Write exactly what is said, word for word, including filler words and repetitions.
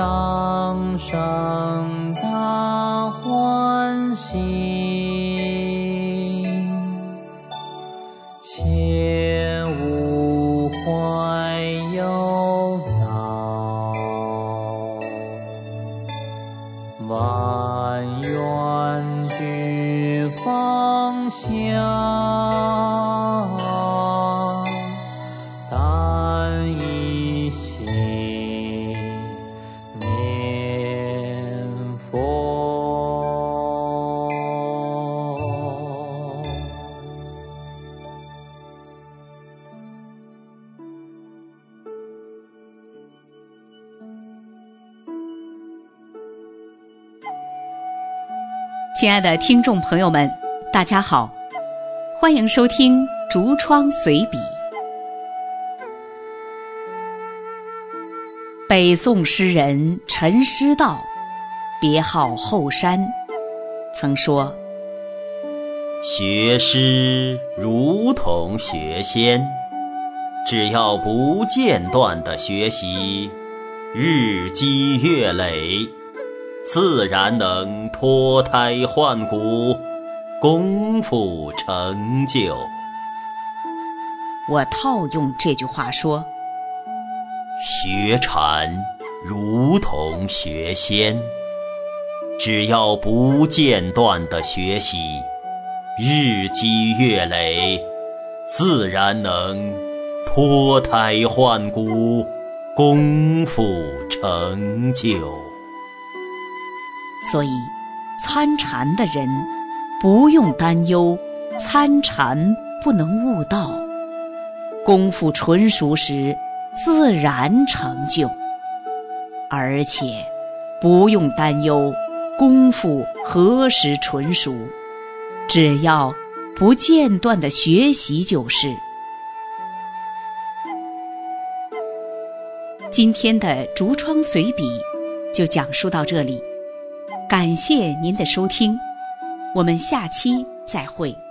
当生大欢喜，切勿怀忧恼，万愿俱放下，但一心念佛。 亲爱的听众朋友们，大家好，欢迎收听竹窗随笔。北宋诗人陈师道，别号后山，曾说： 学诗如同学仙，只要不间断地学习，日积月累，自然能脱胎换骨，功夫成就。 我套用这句话说， 学禅如同学仙，只要不间断地学习，日积月累，自然能脱胎换骨，功夫成就。 所以参禅的人不用担忧参禅不能悟道，功夫纯熟时自然成就，而且不用担忧功夫何时纯熟，只要不间断地学习就是。今天的竹窗随笔就讲述到这里，感谢您的收听，我们下期再会。